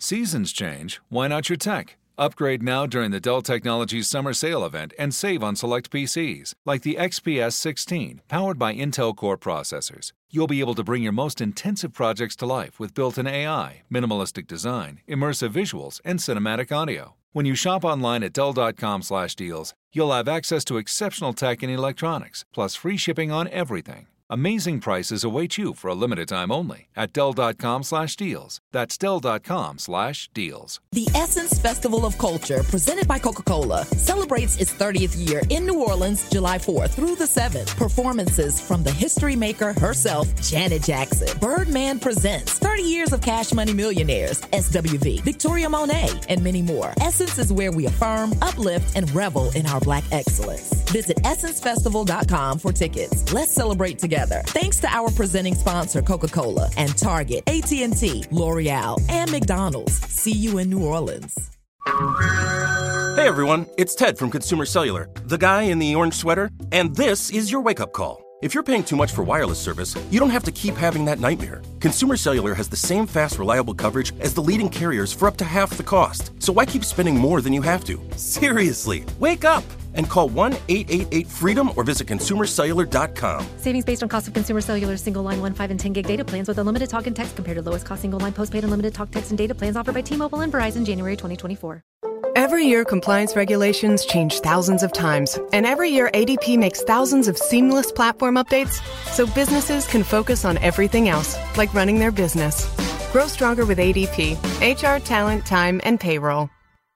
Seasons change, why not your tech? Upgrade now during the Dell Technologies Summer Sale event and save on select PCs, like the XPS 16, powered by Intel Core processors. You'll be able to bring your most intensive projects to life with built-in AI, minimalistic design, immersive visuals, and cinematic audio. When you shop online at Dell.com/deals, you'll have access to exceptional tech and electronics, plus free shipping on everything. Amazing prices await you for a limited time only at Dell.com/deals. That's Dell.com/deals. The Essence Festival of Culture, presented by Coca-Cola, celebrates its 30th year in New Orleans, July 4th through the 7th. Performances from the history maker herself, Janet Jackson. Birdman presents 30 Years of Cash Money Millionaires, SWV, Victoria Monet, and many more. Essence is where we affirm, uplift, and revel in our Black excellence. Visit EssenceFestival.com for tickets. Let's celebrate together. Thanks to our presenting sponsor, Coca-Cola, and Target, AT&T, L'Oreal, and McDonald's. See you in New Orleans. Hey everyone, it's Ted from Consumer Cellular, the guy in the orange sweater, and this is your wake-up call. If you're paying too much for wireless service, you don't have to keep having that nightmare. Consumer Cellular has the same fast, reliable coverage as the leading carriers for up to half the cost. So why keep spending more than you have to? Seriously, wake up and call 1-888-FREEDOM or visit consumercellular.com. Savings based on cost of Consumer Cellular single line 1, 5, and 10 gig data plans with unlimited talk and text compared to lowest cost single line postpaid unlimited talk, text, and data plans offered by T-Mobile and Verizon January 2024. Every year, compliance regulations change thousands of times, and every year ADP makes thousands of seamless platform updates so businesses can focus on everything else, like running their business. Grow stronger with ADP, HR, talent, time, and payroll.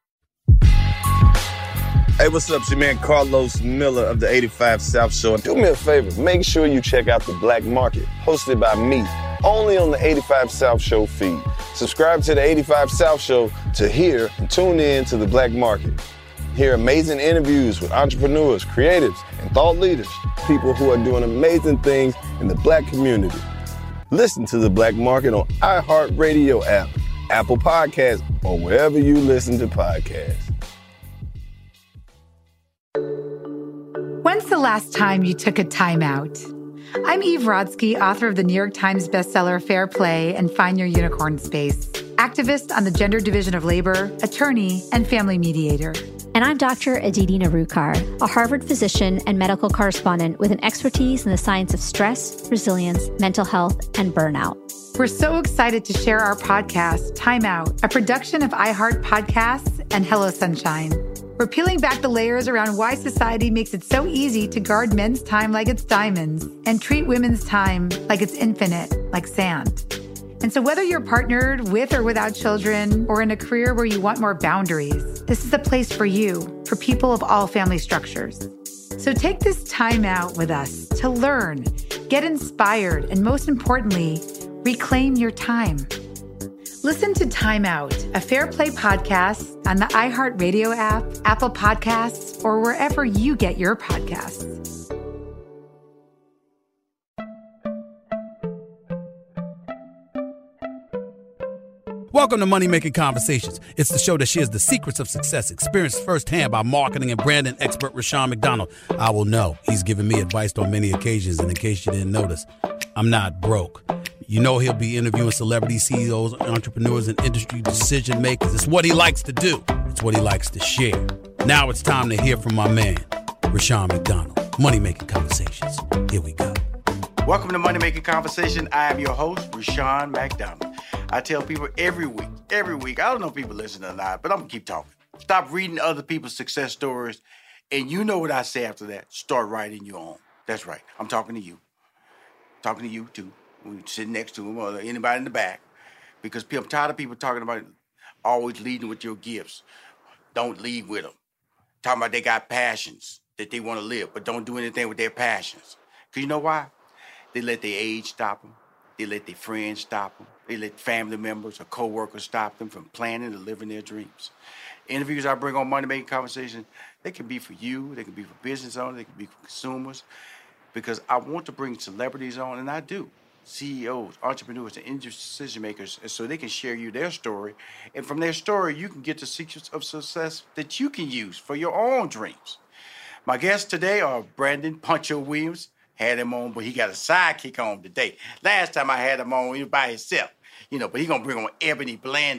Hey, what's up? It's your man Carlos Miller of the 85 South Show. And do me a favor, make sure you check out The Black Market, hosted by me, only on the 85 South Show feed. Subscribe to the 85 South Show to hear and tune in to The Black Market. Hear amazing interviews with entrepreneurs, creatives, and thought leaders, people who are doing amazing things in the Black community. Listen to The Black Market on iHeartRadio app, Apple Podcasts, or wherever you listen to podcasts. When's the last time you took a time out? I'm Eve Rodsky, author of the New York Times bestseller Fair Play and Find Your Unicorn Space, activist on the Gender Division of Labor, attorney, and family mediator. And I'm Dr. Aditi Narukar, a Harvard physician and medical correspondent with an expertise in the science of stress, resilience, mental health, and burnout. We're so excited to share our podcast, Time Out, a production of iHeart Podcasts and Hello Sunshine. We're peeling back the layers around why society makes it so easy to guard men's time like it's diamonds and treat women's time like it's infinite, like sand. And so whether you're partnered with or without children or in a career where you want more boundaries, this is a place for you, for people of all family structures. So take this time out with us to learn, get inspired, and most importantly, reclaim your time. Listen to Time Out, a Fair Play podcast on the iHeartRadio app, Apple Podcasts, or wherever you get your podcasts. Welcome to Money Making Conversations. It's the show that shares the secrets of success, experienced firsthand by marketing and branding expert Rushion McDonald. I will know he's given me advice on many occasions, and in case you didn't notice, I'm not broke. You know he'll be interviewing celebrity CEOs, entrepreneurs, and industry decision makers. It's what he likes to do. It's what he likes to share. Now it's time to hear from my man, Rushion McDonald. Money Making Conversations. Here we go. Welcome to Money Making Conversation. I am your host, Rushion McDonald. I tell people every week, I don't know if people listen or not, but I'm going to keep talking. Stop reading other people's success stories, and you know what I say after that. Start writing your own. That's right. I'm talking to you. Talking to you, too. We sitting next to them or anybody in the back. Because I'm tired of people talking about always leading with your gifts. Don't lead with them. Talking about they got passions that they want to live, but don't do anything with their passions. Because you know why? They let their age stop them. They let their friends stop them. They let family members or co-workers stop them from planning and living their dreams. Interviews I bring on Money Making Conversation, they can be for you, they can be for business owners, they can be for consumers, because I want to bring celebrities on, and I do. CEOs, entrepreneurs, and industry decision makers, so they can share you their story. And from their story, you can get the secrets of success that you can use for your own dreams. My guests today are Brandon Poncho Williams. Had him on, but he got a sidekick on today. Last time I had him on, he was by himself, but he's going to bring on Ebony Blandon.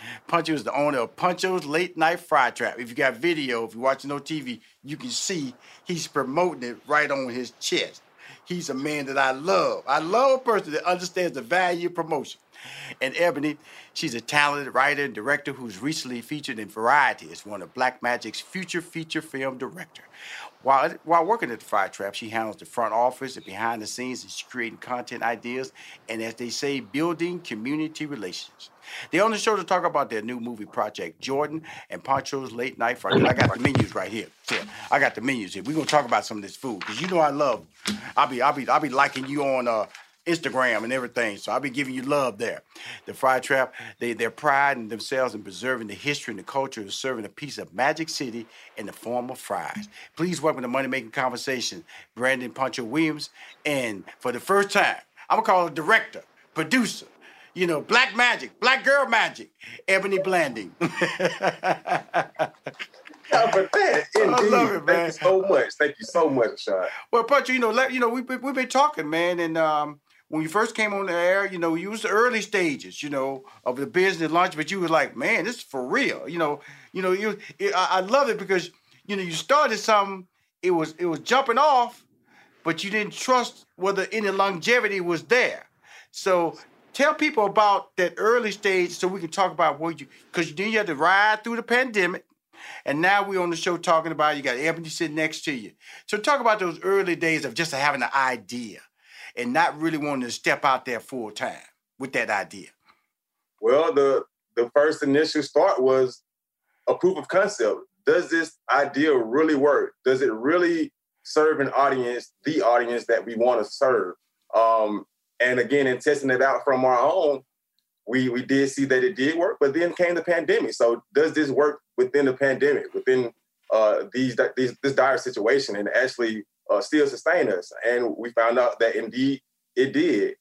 Pancho is the owner of Pancho's Late Night Fry Trap. If you got video, if you're watching on TV, you can see he's promoting it right on his chest. He's a man that I love. I love a person that understands the value of promotion. And Ebony, she's a talented writer and director who's recently featured in Variety as one of Blackmagic's future feature film director. While working at the Fry Trap, she handles the front office and behind the scenes, and she's creating content ideas and, as they say, building community relations. They're on the show to talk about their new movie project, Jordan and Pancho's Late Night Fry. I got the menus right here. I got the menus here. We're gonna talk about some of this food because you know I love. I'll be liking you on Instagram and everything, so I'll be giving you love there. The Fry Trap, their pride in themselves in preserving the history and the culture of serving a piece of Magic City in the form of fries. Please welcome to Money Making Conversation, Brandon Pancho Williams, and for the first time, I'm gonna call her director, producer, Black Magic, Black Girl Magic, Ebony Blanding. But that, indeed. I love it, man. Thank you so much. Thank you so much, Sean. Well, Pancho, we've been talking, man, and when you first came on the air, you was the early stages, of the business launch, but you were like, man, this is for real. I love it because, you started something, it was jumping off, but you didn't trust whether any longevity was there. So tell people about that early stage so we can talk about because then you had to ride through the pandemic, and now we're on the show talking about you got Ebony sitting next to you. So talk about those early days of just having an idea and not really wanting to step out there full time with that idea. Well, the first initial start was a proof of concept. Does this idea really work? Does it really serve an audience, the audience that we want to serve? And again, in testing it out from our own, we did see that it did work, but then came the pandemic. So does this work within the pandemic, within this dire situation, and actually still sustain us? And we found out that indeed it did.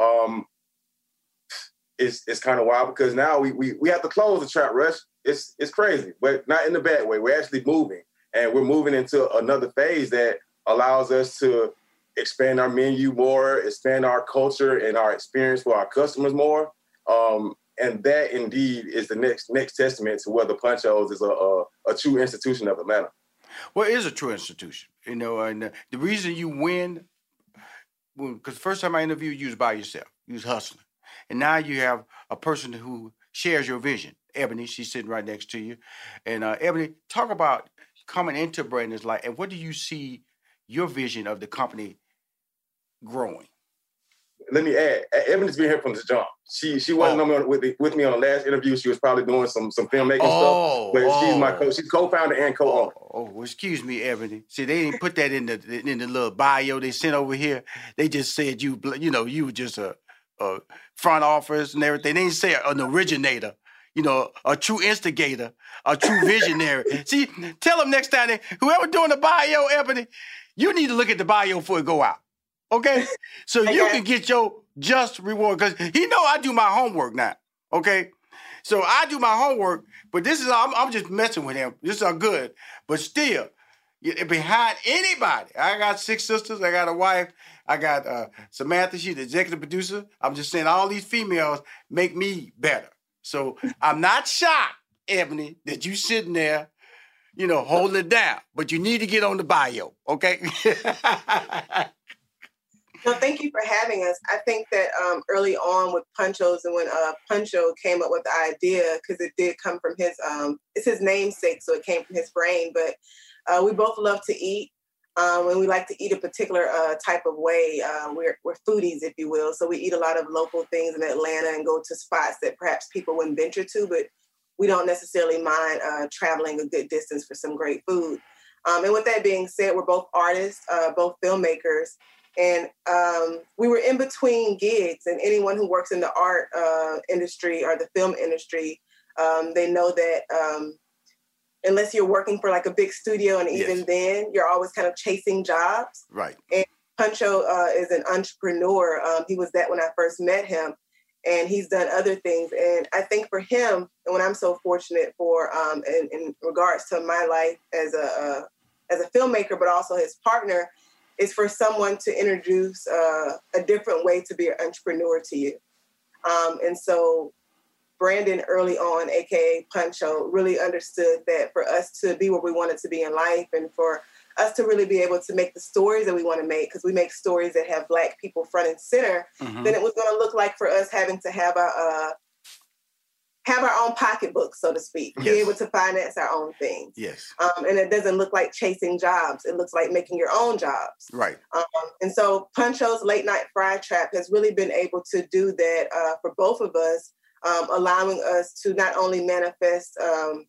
It's kind of wild because now we have to close the Trap Rush. It's crazy, but not in the bad way. We're actually moving, and we're moving into another phase that allows us to expand our menu more, expand our culture and our experience for our customers more. And that indeed is the next testament to whether Pancho's is a true institution of Atlanta. Well, it is a true institution, and the reason you win, because the first time I interviewed you was by yourself. You was hustling. And now you have a person who shares your vision. Ebony, she's sitting right next to you. And Ebony, talk about coming into Brandon's life, and what do you see your vision of the company growing? Let me add, Ebony's been here from the jump. She wasn't on with me on the last interview. She was probably doing some filmmaking stuff. But she's my she's co-founder and co-owner. Well, excuse me, Ebony. See, they didn't put that in the little bio they sent over here. They just said you were just a front office and everything. They didn't say an originator, a true instigator, a true visionary. See, tell them next time, whoever doing the bio, Ebony, you need to look at the bio before it go out. Okay? So you can get your just reward. Because he know I do my homework now. Okay? So I do my homework, but this is, I'm just messing with him. This is good. But still, behind anybody, I got 6 sisters, I got a wife, I got Samantha, she's the executive producer. I'm just saying all these females make me better. So I'm not shocked, Ebony, that you sitting there, holding it down. But you need to get on the bio, okay? No, thank you for having us. I think that early on with Pancho's, and when Pancho came up with the idea, because it did come from his, it's his namesake, so it came from his brain. But we both love to eat, and we like to eat a particular type of way. We're foodies, if you will. So we eat a lot of local things in Atlanta and go to spots that perhaps people wouldn't venture to, but we don't necessarily mind traveling a good distance for some great food. And with that being said, we're both artists, both filmmakers. And we were in between gigs, and anyone who works in the art industry or the film industry, they know that unless you're working for like a big studio, and even then, you're always kind of chasing jobs. Right. And Pancho is an entrepreneur. He was that when I first met him, and he's done other things. And I think for him, and when I'm so fortunate for, in regards to my life as a filmmaker, but also his partner, is for someone to introduce a different way to be an entrepreneur to you. And so Brandon early on, aka Puncho, really understood that for us to be where we wanted to be in life and for us to really be able to make the stories that we want to make, because we make stories that have Black people front and center, then it was going to look like for us having to have our own pocketbook, so to speak, be able to finance our own things. Yes. And it doesn't look like chasing jobs. It looks like making your own jobs. Right. And so Puncho's Late Night Fry Trap has really been able to do that for both of us, allowing us to not only manifest,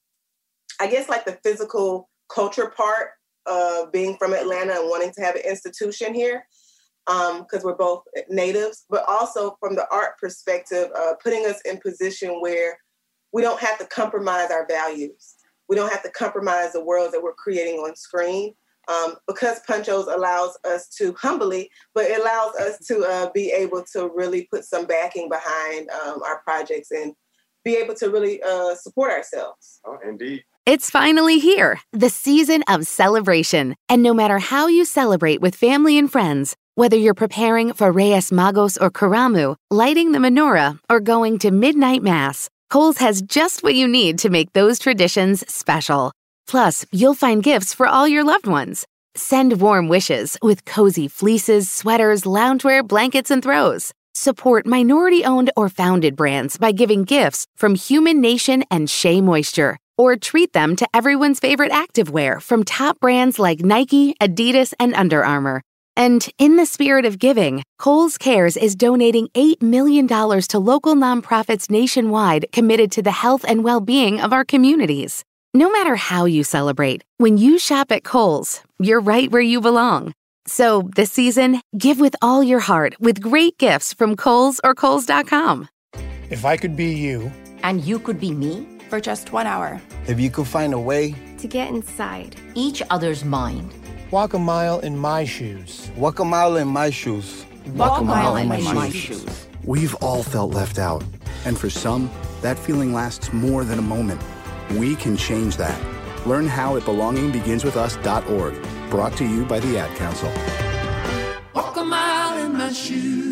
I guess, like the physical culture part of being from Atlanta and wanting to have an institution here, because we're both natives, but also from the art perspective, putting us in position where we don't have to compromise our values. We don't have to compromise the world that we're creating on screen, because Puncho's allows us to humbly, but it allows us to be able to really put some backing behind our projects and be able to really support ourselves. Oh, indeed. It's finally here, the season of celebration. And no matter how you celebrate with family and friends, whether you're preparing for Reyes Magos or Karamu, lighting the menorah, or going to midnight mass, Kohl's has just what you need to make those traditions special. Plus, you'll find gifts for all your loved ones. Send warm wishes with cozy fleeces, sweaters, loungewear, blankets, and throws. Support minority-owned or founded brands by giving gifts from Human Nation and Shea Moisture. Or treat them to everyone's favorite activewear from top brands like Nike, Adidas, and Under Armour. And in the spirit of giving, Kohl's Cares is donating $8 million to local nonprofits nationwide committed to the health and well-being of our communities. No matter how you celebrate, when you shop at Kohl's, you're right where you belong. So this season, give with all your heart with great gifts from Kohl's or Kohls.com. If I could be you. And you could be me. For just 1 hour. If you could find a way to get inside each other's mind. Walk a mile in my shoes. Walk a mile in my shoes. Walk a mile in my shoes. We've all felt left out. And for some, that feeling lasts more than a moment. We can change that. Learn how at belongingbeginswithus.org. Brought to you by the Ad Council. Walk a mile in my shoes.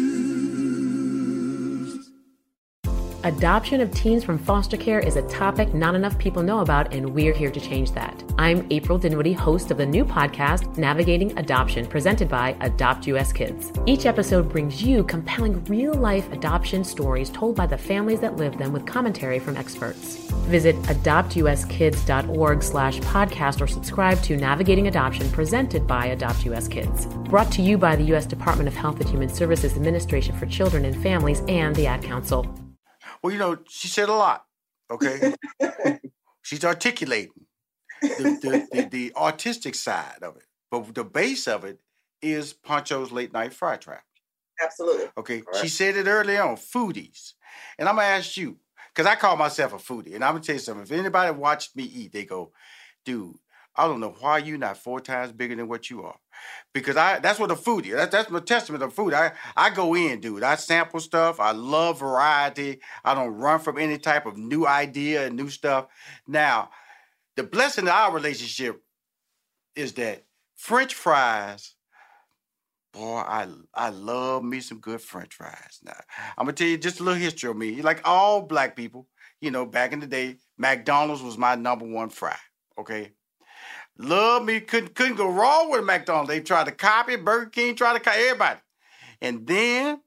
Adoption of teens from foster care is a topic not enough people know about, and we're here to change that. I'm April Dinwiddie, host of the new podcast, Navigating Adoption, presented by Adopt US Kids. Each episode brings you compelling real-life adoption stories told by the families that live them with commentary from experts. Visit adoptuskids.org/podcast or subscribe to Navigating Adoption, presented by Adopt US Kids. Brought to you by the U.S. Department of Health and Human Services Administration for Children and Families and the Ad Council. Well, you know, she said a lot, okay? She's articulating the artistic side of it. But the base of it is Puncho's Late Night Fry Trap. Absolutely. Okay, right. She said it early on, foodies. And I'm going to ask you, because I call myself a foodie, and I'm going to tell you something. If anybody watched me eat, they go, dude, I don't know why you're not 4 times bigger than what you are. Because that's what a foodie, that's my testament of food. I go in, dude. I sample stuff. I love variety. I don't run from any type of new idea and new stuff. Now, the blessing of our relationship is that French fries, boy, I love me some good French fries. Now, I'm going to tell you just a little history of me. Like all black people, you know, back in the day, McDonald's was my #1 fry, okay? Love me, couldn't go wrong with McDonald's. They tried to copy it. Burger King tried to copy everybody. And then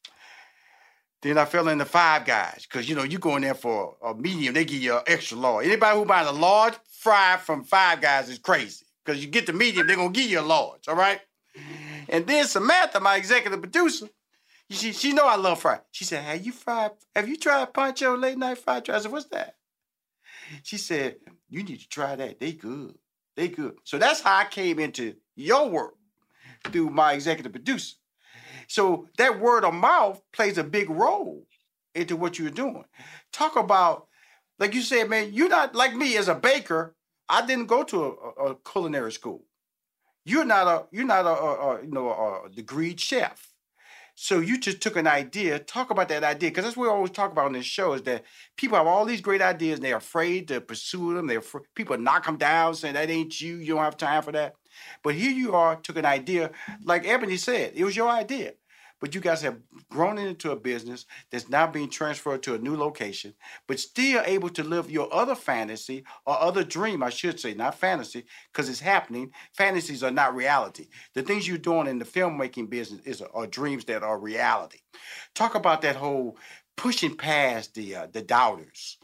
I fell into Five Guys. Because, you know, you go in there for a medium, they give you an extra large. Anybody who buys a large fry from Five Guys is crazy. Because you get the medium, they're going to give you a large, all right? And then Samantha, my executive producer, she know I love fry. She said, have you tried Puncho Late Night Fry Trap? I said, what's that? She said, you need to try that. They good. They good. So that's how I came into your work, through my executive producer. So that word of mouth plays a big role into what you're doing. Talk about, like you said, man, you're not like me as a baker. I didn't go to a culinary school. You're not a degreed chef. So you just took an idea. Talk about that idea, because that's what we always talk about on this show, is that people have all these great ideas and they're afraid to pursue them. People knock them down saying, that ain't you. You don't have time for that. But here you are, took an idea. Like Ebony said, it was your idea. but you guys have grown into a business that's now being transferred to a new location, but still able to live your other fantasy or other dream, I should say, not fantasy, because it's happening. Fantasies are not reality. The things you're doing in the filmmaking business are dreams that are reality. Talk about that whole pushing past the doubters.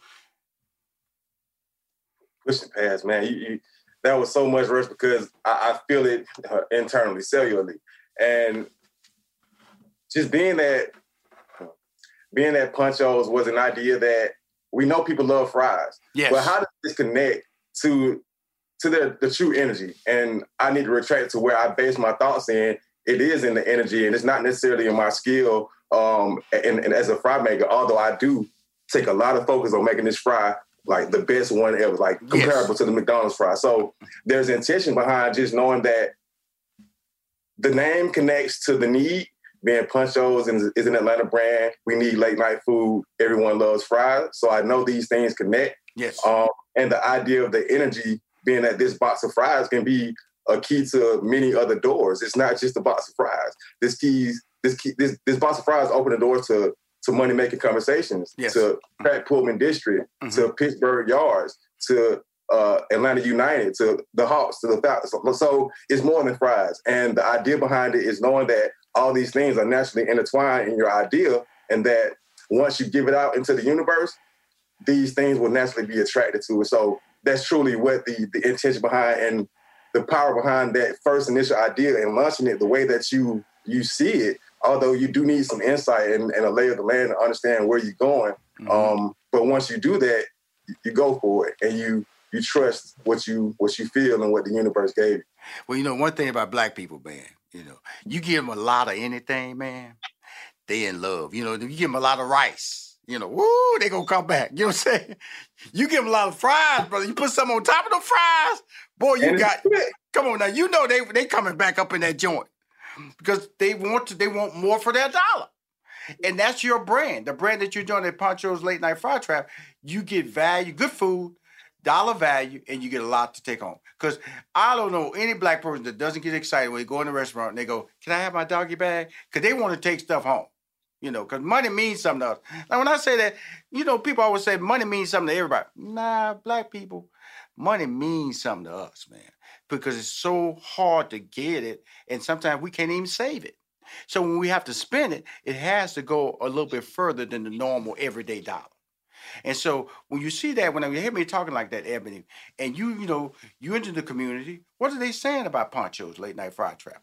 Pushing past, man. That was so much, Russ, because I feel it internally, cellularly. And just being at Puncho's was an idea that we know people love fries. Yes. But how does this connect to the true energy? And I need to retract to where I base my thoughts in. It is in the energy, and it's not necessarily in my skill and as a fry maker, although I do take a lot of focus on making this fry like the best one ever, like comparable to the McDonald's fry. So there's intention behind just knowing that the name connects to the need. Being Puncho's is an Atlanta brand. We need late night food. Everyone loves fries. So I know these things connect. Yes. And the idea of the energy being that this box of fries can be a key to many other doors. It's not just a box of fries. This box of fries open the door to money-making conversations, to Pratt Pullman District, to Pittsburgh Yards, to Atlanta United, to the Hawks, to the Falcons. So it's more than fries. And the idea behind it is knowing that all these things are naturally intertwined in your idea, and that once you give it out into the universe, these things will naturally be attracted to it. So that's truly what the intention behind and the power behind that first initial idea and launching it the way that you see it. Although you do need some insight and a lay of the land to understand where you're going. But once you do that, you go for it, and you trust what you feel and what the universe gave you. Well, one thing about black people, man, you give them a lot of anything, man, they in love. You give them a lot of rice, woo, they gonna come back. You know what I'm saying? You give them a lot of fries, brother. You put something on top of the fries, boy, come on now. They coming back up in that joint. Because they want more for their dollar. And that's your brand. The brand that you're doing at Puncho's Late Night Fry Trap, you get value, good food, dollar value, and you get a lot to take home. Because I don't know any black person that doesn't get excited when they go in a restaurant and they go, can I have my doggy bag? Because they want to take stuff home. Because money means something to us. Now, when I say that, people always say money means something to everybody. Nah, black people, money means something to us, man. Because it's so hard to get it, and sometimes we can't even save it. So when we have to spend it, it has to go a little bit further than the normal everyday dollar. And so when you see that, when you hear me talking like that, Ebony, and you enter the community, what are they saying about Puncho's Late Night Fry Trap?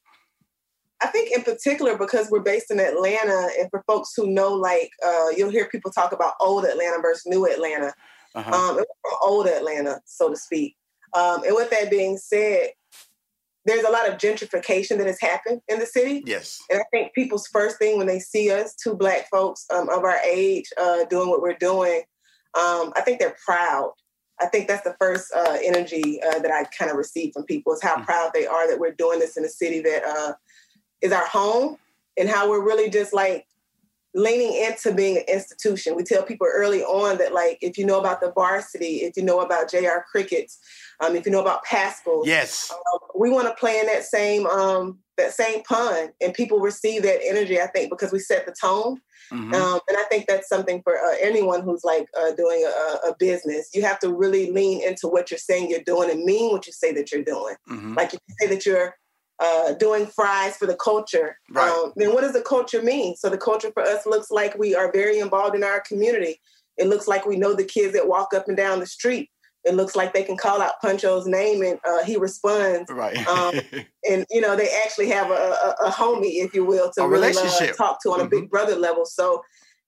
I think in particular, because we're based in Atlanta, and for folks who know, you'll hear people talk about old Atlanta versus new Atlanta. Old Atlanta, so to speak. And with that being said, there's a lot of gentrification that has happened in the city. Yes. And I think people's first thing when they see us, two black folks of our age doing what we're doing, I think they're proud. I think that's the first energy that I kind of receive from people is how proud they are that we're doing this in a city that is our home, and how we're really just leaning into being an institution. We tell people early on that, if you know about the Varsity, if you know about J.R. Crickets, if you know about Pascal, yes, we want to play in that same pun, and people receive that energy, I think, because we set the tone. And I think that's something for anyone who's doing a business. You have to really lean into what you're saying you're doing and mean what you say that you're doing. Like if you say that you're doing fries for the culture, then what does the culture mean? So the culture for us looks like we are very involved in our community. It looks like we know the kids that walk up and down the street. It looks like they can call out Puncho's name and he responds. Right. And, they actually have a homie, if you will, to really talk to on a big brother level. So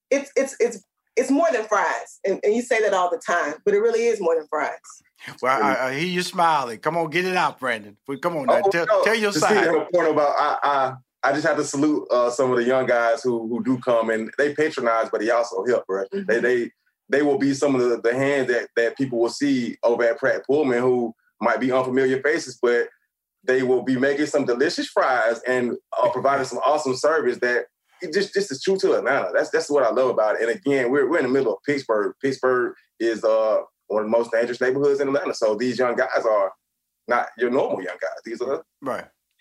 it's more than fries. And you say that all the time, but it really is more than fries. Well, I hear you smiling. Come on, get it out, Brandon. Come on, now. Tell your side. To point about, I just have to salute some of the young guys who do come, and they patronize, but they also help, right? They will be some of the hands that people will see over at Pratt Pullman who might be unfamiliar faces, but they will be making some delicious fries and providing some awesome service that just is true to Atlanta. That's what I love about it. And again, we're in the middle of Pittsburgh. Pittsburgh is one of the most dangerous neighborhoods in Atlanta. So these young guys are not your normal young guys. These are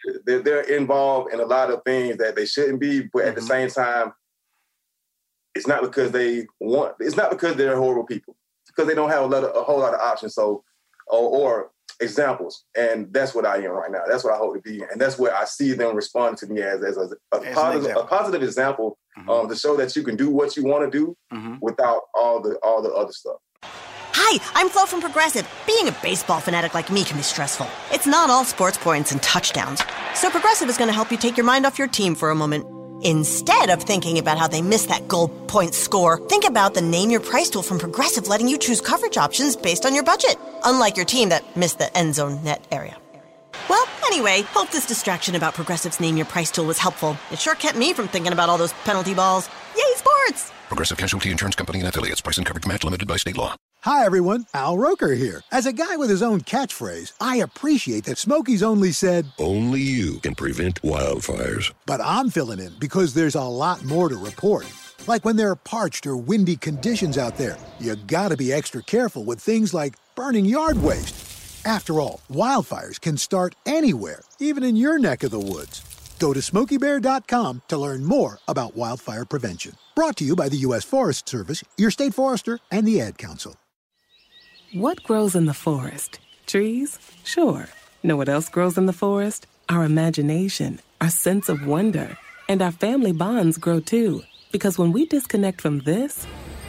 they're involved in a lot of things that they shouldn't be, but at the same time, it's not because they're horrible people. It's because they don't have a whole lot of options. So, or examples. And that's what I am right now. That's what I hope to be. And that's where I see them responding to me as a positive example to show that you can do what you want to do without all the other stuff. Hi, I'm Flo from Progressive. Being a baseball fanatic like me can be stressful. It's not all sports points and touchdowns. So Progressive is going to help you take your mind off your team for a moment. Instead of thinking about how they missed that goal point score, think about the Name Your Price tool from Progressive, letting you choose coverage options based on your budget, unlike your team that missed the end zone net area. Well, anyway, hope this distraction about Progressive's Name Your Price tool was helpful. It sure kept me from thinking about all those penalty balls. Yay, sports! Progressive Casualty Insurance Company and affiliates. Price and coverage match limited by state law. Hi, everyone. Al Roker here. As a guy with his own catchphrase, I appreciate that Smokey's only said, "Only you can prevent wildfires." But I'm filling in because there's a lot more to report. Like when there are parched or windy conditions out there, you gotta be extra careful with things like burning yard waste. After all, wildfires can start anywhere, even in your neck of the woods. Go to SmokeyBear.com to learn more about wildfire prevention. Brought to you by the U.S. Forest Service, your state forester, and the Ad Council. What grows in the forest? Trees? Sure. Know what else grows in the forest? Our imagination, our sense of wonder, and our family bonds grow too. Because when we disconnect from this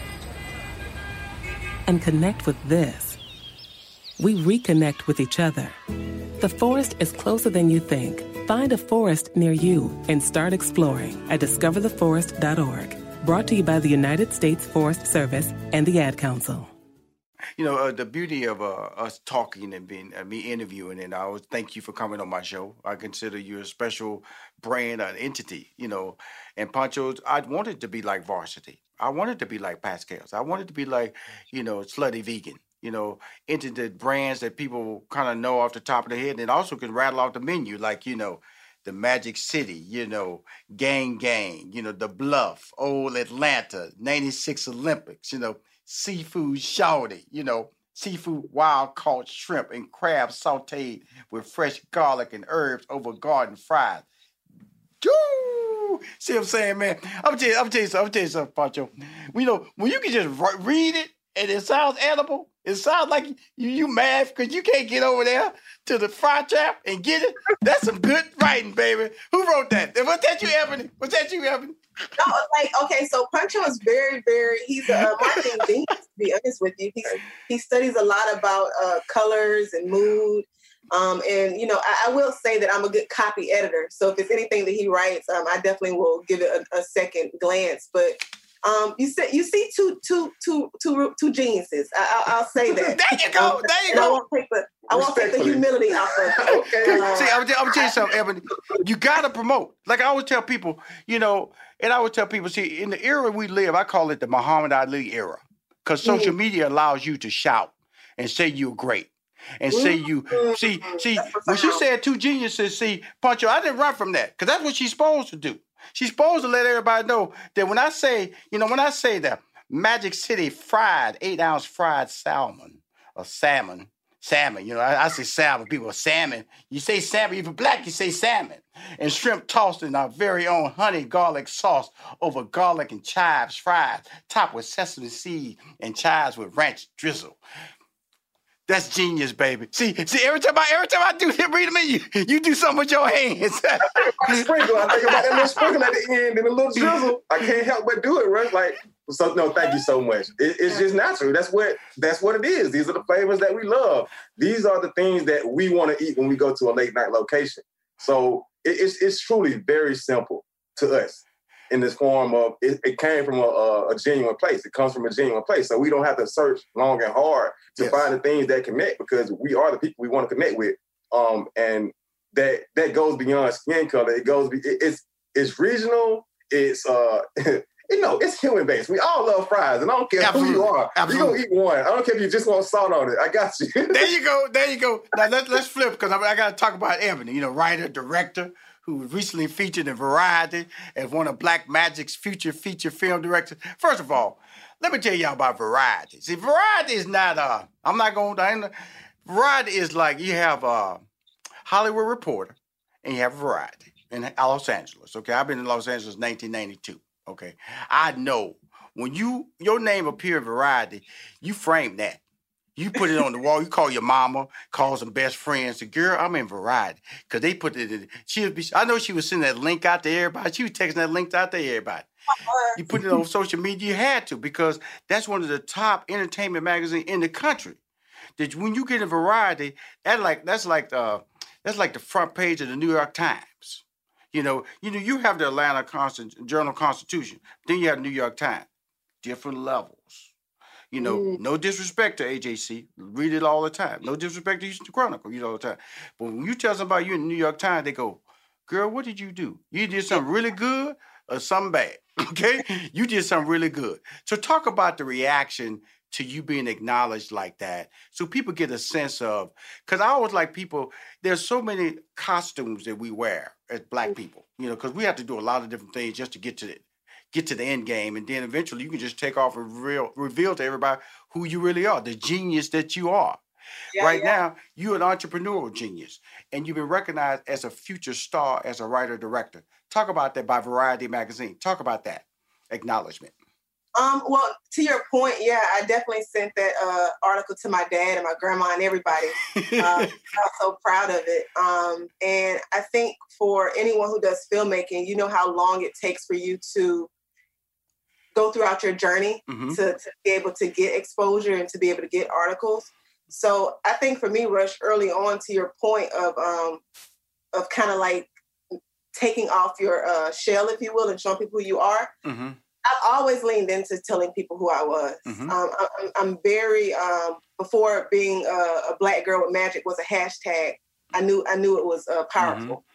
and connect with this, we reconnect with each other. The forest is closer than you think. Find a forest near you and start exploring at discovertheforest.org. Brought to you by the United States Forest Service and the Ad Council. You know, the beauty of us talking and being me interviewing, and I always thank you for coming on my show. I consider you a special brand, an entity, you know. And Pancho, I wanted to be like Varsity. I wanted to be like Pascal's. I wanted to be like, you know, Slutty Vegan, you know, into the brands that people kind of know off the top of their head and also can rattle off the menu, like, you know, the Magic City, you know, Gang Gang, you know, the Bluff, Old Atlanta, 96 Olympics, you know, Seafood Shawty, you know, seafood wild caught shrimp and crab sauteed with fresh garlic and herbs over garden fries. Doo! See what I'm saying, man? I'm gonna tell you something, Pancho. You know, when you can just read it and it sounds edible, it sounds like you mad because you can't get over there to the fry trap and get it. That's some good writing, baby. Who wrote that? Was that you, Ebony? Was that you, Ebony? No, like, okay, so Pancho is very, he's a marketing genius, to be honest with you. He studies a lot about colors and mood. And, you know, I will say that I'm a good copy editor. So if it's anything that he writes, I definitely will give it a second glance. But you see two geniuses. I'll say that. There you go. There you go. I won't take the humility off of it. Okay. See, I'm gonna tell you something, Ebony. You gotta promote. Like I always tell people, you know, and I would tell people, see, in the era we live, I call it the Muhammad Ali era, because social media allows you to shout and say you're great. And say you, see, when she said two geniuses, see, Pancho, I didn't run from that, because that's what she's supposed to do. She's supposed to let everybody know that when I say that Magic City fried, 8-ounce fried salmon, or salmon, you know, I say salmon, people are salmon. You say salmon, if you're black, you say salmon. And shrimp tossed in our very own honey garlic sauce over garlic and chives fried, topped with sesame seed and chives with ranch drizzle. That's genius, baby. See, every time I do hit read them in you do something with your hands. Sprinkle. I think about that little sprinkle at the end and a little drizzle. I can't help but do it, right? Like, so no, thank you so much. It's just natural. That's what it is. These are the flavors that we love. These are the things that we want to eat when we go to a late night location. So it's truly very simple to us. In this form of, it came from a genuine place. It comes from a genuine place. So we don't have to search long and hard to find the things that connect, because we are the people we want to connect with. And that goes beyond skin color. It's regional. It's you know, it's human based. We all love fries, and I don't care who you are. You're gonna eat one. I don't care if you just want salt on it. I got you. There you go. Now let's flip, because I got to talk about Ebony. You know, writer, director, who was recently featured in Variety as one of Black Magic's future feature film directors. First of all, let me tell y'all about Variety. See, Variety is not, Variety is like you have a Hollywood Reporter and you have Variety in Los Angeles. Okay, I've been in Los Angeles 1992. Okay, I know when your name appear in Variety, you frame that. You put it on the wall. You call your mama, call some best friends. Say, girl, I'm in Variety. Because they put it in. I know she was sending that link out to everybody. She was texting that link out to everybody. You put it on social media. You had to, because that's one of the top entertainment magazines in the country. That when you get in Variety, that's like the front page of the New York Times. You have the Atlanta Journal-Constitution. Then you have the New York Times. Different levels. No disrespect to AJC. Read it all the time. No disrespect to Houston Chronicle. Read it all the time. But when you tell somebody you're in the New York Times, they go, girl, what did you do? You did something really good or something bad, okay? You did something really good. So talk about the reaction to you being acknowledged like that, so people get a sense of, because I always like people, there's so many costumes that we wear as Black people, because we have to do a lot of different things just to get to the end game, and then eventually you can just take off and reveal to everybody who you really are, the genius that you are. Now, you're an entrepreneurial genius, and you've been recognized as a future star, as a writer-director. Talk about that by Variety Magazine. Talk about that acknowledgement. Well, to your point, I definitely sent that article to my dad and my grandma and everybody. I was so proud of it. And I think for anyone who does filmmaking, you know how long it takes for you to go throughout your journey to be able to get exposure and to be able to get articles. So I think for me, Rush, early on, to your point of kind of like taking off your shell, if you will, and showing people who you are, I've always leaned into telling people who I was. I'm very, before being a Black girl with magic was a hashtag, I knew it was powerful.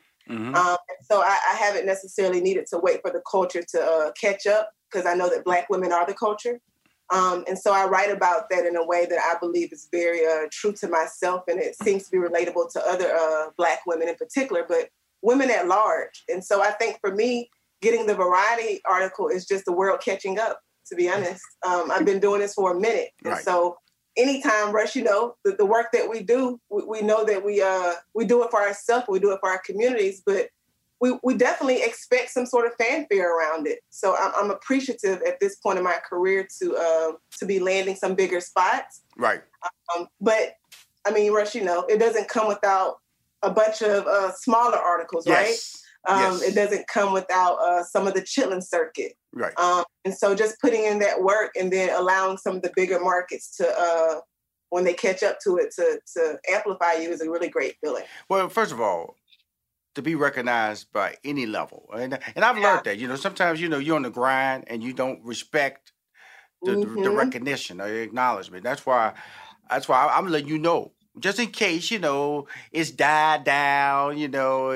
So I haven't necessarily needed to wait for the culture to catch up, because I know that Black women are the culture. And so I write about that in a way that I believe is very true to myself, and it seems to be relatable to other Black women in particular, but women at large. And so I think for me, getting the Variety article is just the world catching up, to be honest. I've been doing this for a minute. And so anytime, Rush, the work that we do, we know that we do it for ourselves, we do it for our communities, but we definitely expect some sort of fanfare around it. So I'm appreciative at this point in my career to be landing some bigger spots. Right. But I mean, Rush, it doesn't come without a bunch of smaller articles, right? It doesn't come without some of the Chitlin circuit. Right. And so just putting in that work and then allowing some of the bigger markets to, when they catch up to it, to amplify you is a really great feeling. Well, first of all, to be recognized by any level. And I've learned that, sometimes, you're on the grind and you don't respect the recognition or the acknowledgement. That's why I'm letting you know. Just in case, it's died down, it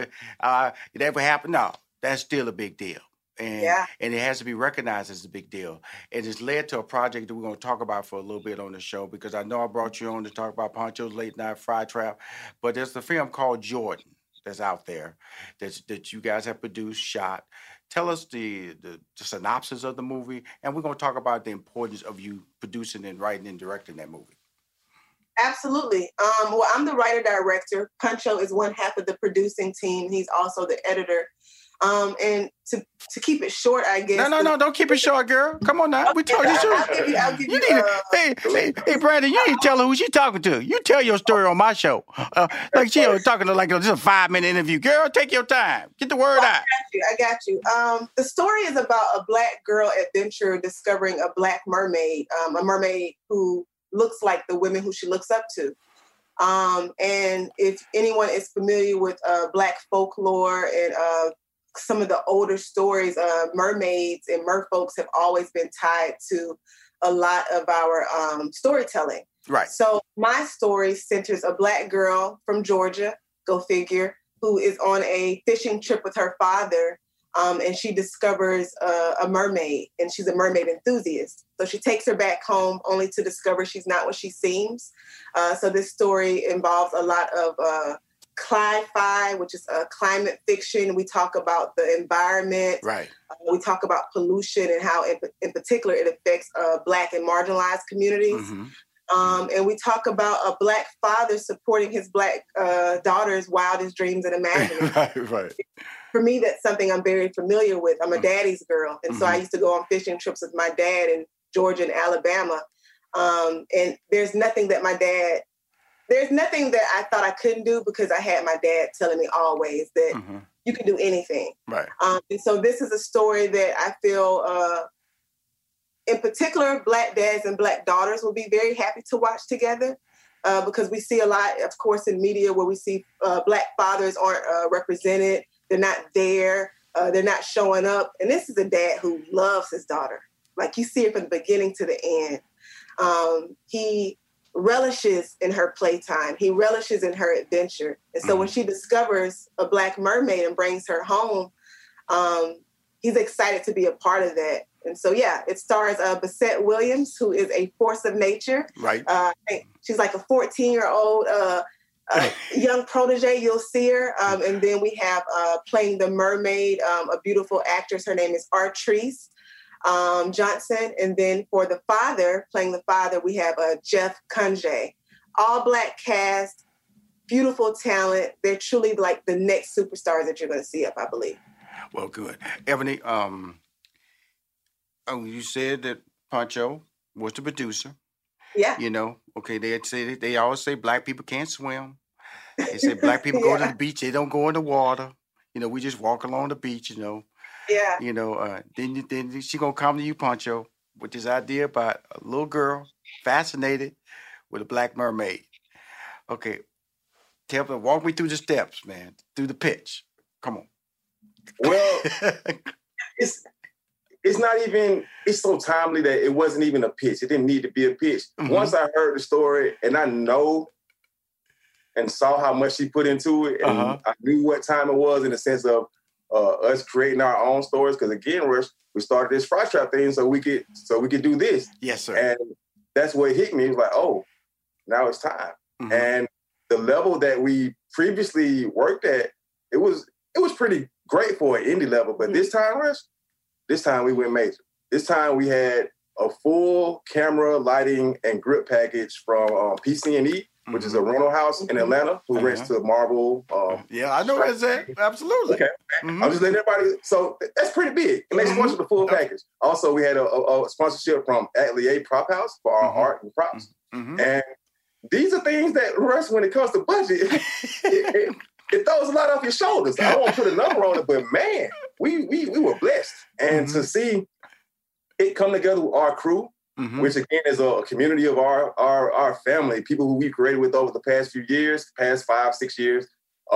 ever happened. No, that's still a big deal. And it has to be recognized as a big deal. And it's led to a project that we're going to talk about for a little bit on the show, because I know I brought you on to talk about Poncho's Late Night Fry Trap. But there's the film called Jordan that's out there that you guys have produced, shot. Tell us the synopsis of the movie, and we're going to talk about the importance of you producing and writing and directing that movie. Absolutely. Well, I'm the writer-director. Poncho is one half of the producing team. He's also the editor. And to keep it short, I guess. No, don't keep it short, girl. Come on now. We talking short. I'll give you hey, Brandon, you need to tell her who she's talking to. You tell your story on my show. Like she was talking to just a 5-minute interview. Girl, take your time. Get the word out. I got you. The story is about a Black girl adventurer discovering a Black mermaid, a mermaid who looks like the women who she looks up to. And if anyone is familiar with Black folklore and some of the older stories, mermaids and merfolks have always been tied to a lot of our storytelling. Right. So my story centers a Black girl from Georgia, go figure, who is on a fishing trip with her father. And she discovers a mermaid, and she's a mermaid enthusiast. So she takes her back home only to discover she's not what she seems. So this story involves a lot of cli-fi, which is climate fiction. We talk about the environment. Right. We talk about pollution and how in particular it affects Black and marginalized communities. And we talk about a Black father supporting his Black daughter's wildest dreams and imaginings. Right. For me, that's something I'm very familiar with. I'm a daddy's girl. And so I used to go on fishing trips with my dad in Georgia and Alabama. And there's nothing that I thought I couldn't do because I had my dad telling me always that you can do anything. Right. And so this is a story that I feel, in particular, Black dads and Black daughters will be very happy to watch together because we see a lot, of course, in media where we see Black fathers aren't represented. They're not there. They're not showing up. And this is a dad who loves his daughter. Like you see it from the beginning to the end. He relishes in her playtime. He relishes in her adventure. And so when she discovers a Black mermaid and brings her home, he's excited to be a part of that. And so, yeah, it stars Bissette Williams, who is a force of nature. Right. I think she's like a 14-year-old young protege. You'll see her. And then we have playing the mermaid, a beautiful actress. Her name is Artrice Johnson. And then for the father, playing the father, we have Jeff Kunje. All Black cast, beautiful talent. They're truly like the next superstars that you're going to see up, I believe. Well, good. Ebony, you said that Pancho was the producer. Yeah. You know, okay, they always say Black people can't swim. They say Black people go to the beach, they don't go in the water. You know, we just walk along the beach, you know. Yeah. You know, then she gonna come to you, Pancho, with this idea about a little girl fascinated with a Black mermaid. Okay, walk me through the steps, man, through the pitch. Come on. Well, it's not even, it's so timely that it wasn't even a pitch. It didn't need to be a pitch. Once I heard the story and I know and saw how much she put into it, and I knew what time it was in the sense of us creating our own stories. Because again, we started this Fry Trap thing so we could do this. Yes, sir. And that's what hit me. It was like, oh, now it's time. And the level that we previously worked at, it was pretty great for an indie level. But this time we went major. This time we had a full camera, lighting, and grip package from PC&E, which is a rental house in Atlanta who rents to Marvel. Yeah, I know where it's at. Absolutely. Okay. I'm just letting everybody. So that's pretty big. And they sponsored the full package. Also, we had a sponsorship from Atelier Prop House for our art and props. And these are things that, Russ, when it comes to budget, it throws a lot off your shoulders. I won't put a number on it, but man, we were blessed. And to see it come together with our crew, which again is a community of our family, people who we've created with over the past few years, past 5-6 years,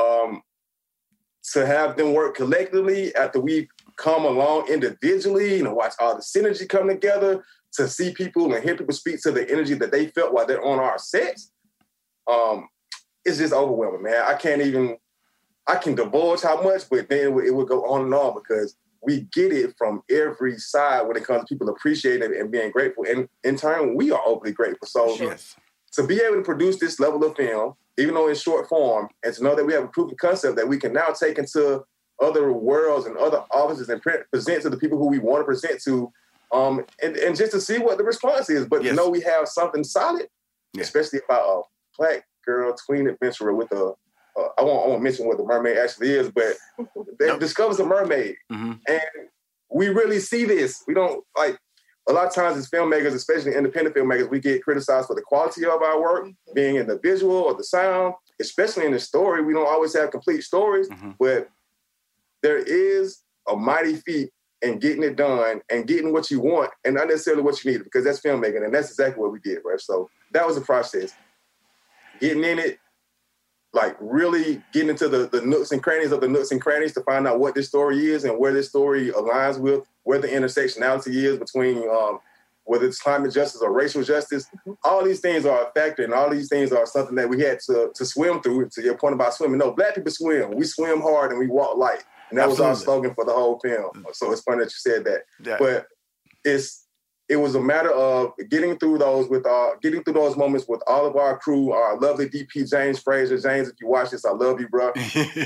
to have them work collectively after we've come along individually, watch all the synergy come together, to see people and hear people speak to the energy that they felt while they're on our sets. It's just overwhelming, man. I can divulge how much, but then it would go on and on because we get it from every side when it comes to people appreciating it and being grateful. And in turn, we are overly grateful. So to be able to produce this level of film, even though in short form, and to know that we have a proof of concept that we can now take into other worlds and other offices and present to the people who we want to present to, and just to see what the response is. But to know we have something solid, especially about a Black girl tween adventurer with I won't mention what the mermaid actually is, but they discovers a mermaid. And we really see this. We don't, like, a lot of times as filmmakers, especially independent filmmakers, we get criticized for the quality of our work, being in the visual or the sound, especially in the story. We don't always have complete stories, but there is a mighty feat in getting it done and getting what you want and not necessarily what you need, because that's filmmaking, and that's exactly what we did, right? So that was the process. Getting in it, like really getting into the nooks and crannies of the nooks and crannies to find out what this story is and where this story aligns with, where the intersectionality is between whether it's climate justice or racial justice. All these things are a factor, and all these things are something that we had to swim through. To your point about swimming, no, Black people swim. We swim hard and we walk light. And that was our slogan for the whole film. So it's funny that you said that. Yeah. But it was a matter of getting through those moments with all of our crew, our lovely DP James Fraser. James, if you watch this, I love you, bro.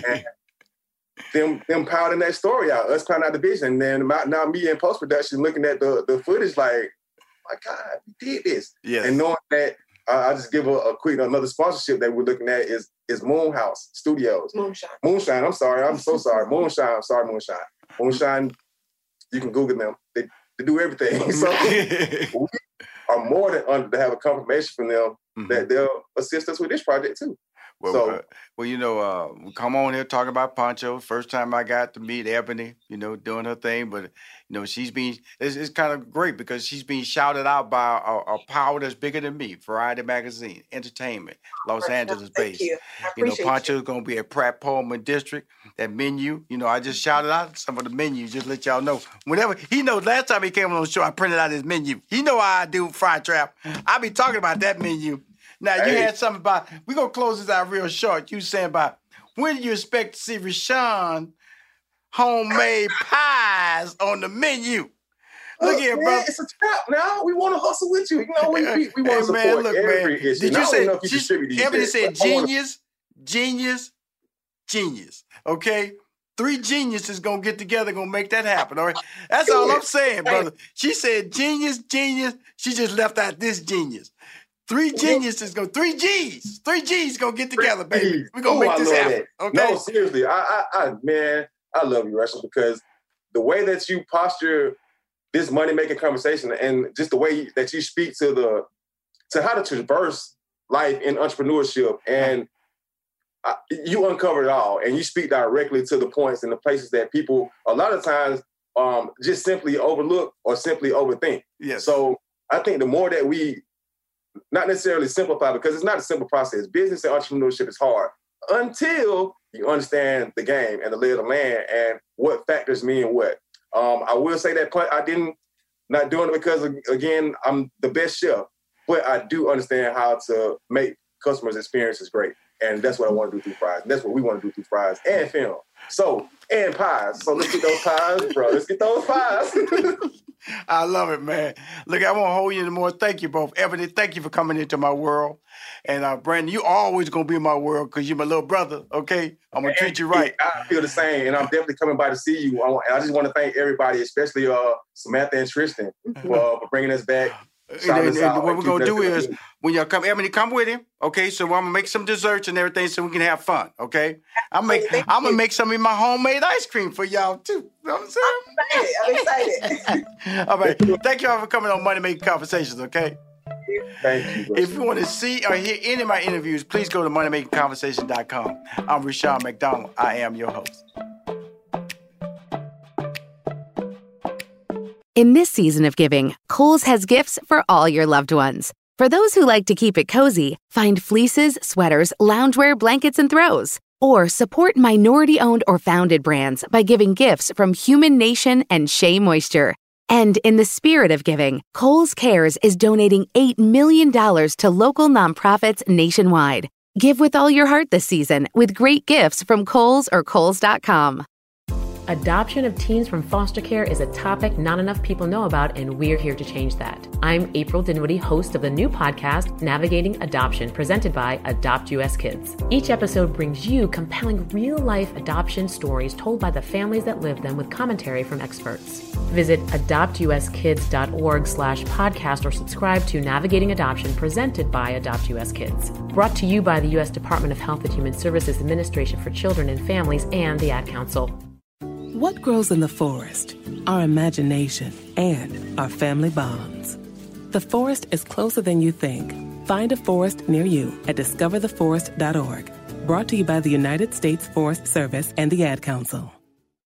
And them pounding that story out, us pounding out the vision. And then now me in post-production looking at the footage like, my God, we did this. Yes. And knowing that I just give a quick another sponsorship that we're looking at is Moonhouse Studios. Moonshine. I'm sorry. I'm so sorry. Moonshine. I'm sorry, Moonshine. Moonshine. You can Google them. They do everything. So we are more than honored to have a confirmation from them that they'll assist us with this project too. Well, we come on here talking about Poncho. First time I got to meet Ebony, doing her thing. But, it's kind of great because she's being shouted out by a power that's bigger than me, Variety Magazine, Entertainment, Los Angeles based. Thank you. I appreciate Poncho's going to be at Pratt Pullman District, that menu. I just shouted out some of the menus, just let y'all know. Whenever, he knows last time he came on the show, I printed out his menu. He know how I do Fry Trap. I be talking about that menu. Now, you had something about, we're going to close this out real short. You saying about, when do you expect to see Rashawn homemade pies on the menu? Look here, man, brother. It's a trap now. We want to hustle with you. We want to support every issue. Did you say, Ebony said genius, okay? 3 geniuses going to get together, going to make that happen, all right? That's all I'm saying, brother. She said genius. She just left out this genius. 3 geniuses go. 3 G's. 3 G's gonna get together, baby. We're gonna make this happen. Okay. No, seriously. I love you, Russell, because the way that you posture this money-making conversation and just the way that you speak to how to traverse life in entrepreneurship, and you uncover it all, and you speak directly to the points and the places that people a lot of times just simply overlook or simply overthink. Yes. So I think the more that we not necessarily simplify, because it's not a simple process. Business and entrepreneurship is hard until you understand the game and the lay of the land and what factors mean what. I will say that not doing it because, again, I'm the best chef, but I do understand how to make customers' experiences great. And that's what I want to do through Fries. That's what we want to do through Fries and film. And pies. So let's get those pies, bro. Let's get those pies. I love it, man. Look, I won't hold you anymore. Thank you both. Ebony, thank you for coming into my world. And Brandon, you always going to be in my world because you're my little brother, okay? I'm going to treat you right. I feel the same, and I'm definitely coming by to see you. I just want to thank everybody, especially Samantha and Tristan, for bringing us back. And what we're going to do is, when y'all come, Ebony, come with him, okay? So I'm going to make some desserts and everything so we can have fun, okay? I'm going to make some of my homemade ice cream for y'all, too. You know what I'm saying? I'm excited. All right. Thank y'all for coming on Money Making Conversations, okay? Thank you. If you want to see or hear any of my interviews, please go to moneymakingconversation.com. I'm Rushion McDonald. I am your host. In this season of giving, Kohl's has gifts for all your loved ones. For those who like to keep it cozy, find fleeces, sweaters, loungewear, blankets, and throws. Or support minority-owned or founded brands by giving gifts from Human Nation and Shea Moisture. And in the spirit of giving, Kohl's Cares is donating $8 million to local nonprofits nationwide. Give with all your heart this season with great gifts from Kohl's or Kohls.com. Adoption of teens from foster care is a topic not enough people know about, and we're here to change that. I'm April Dinwiddie, host of the new podcast, Navigating Adoption, presented by Adopt US Kids. Each episode brings you compelling real-life adoption stories told by the families that live them with commentary from experts. Visit adoptuskids.org/podcast or subscribe to Navigating Adoption, presented by Adopt US Kids. Brought to you by the U.S. Department of Health and Human Services Administration for Children and Families and the Ad Council. What grows in the forest? Our imagination and our family bonds. The forest is closer than you think. Find a forest near you at discovertheforest.org. Brought to you by the United States Forest Service and the Ad Council.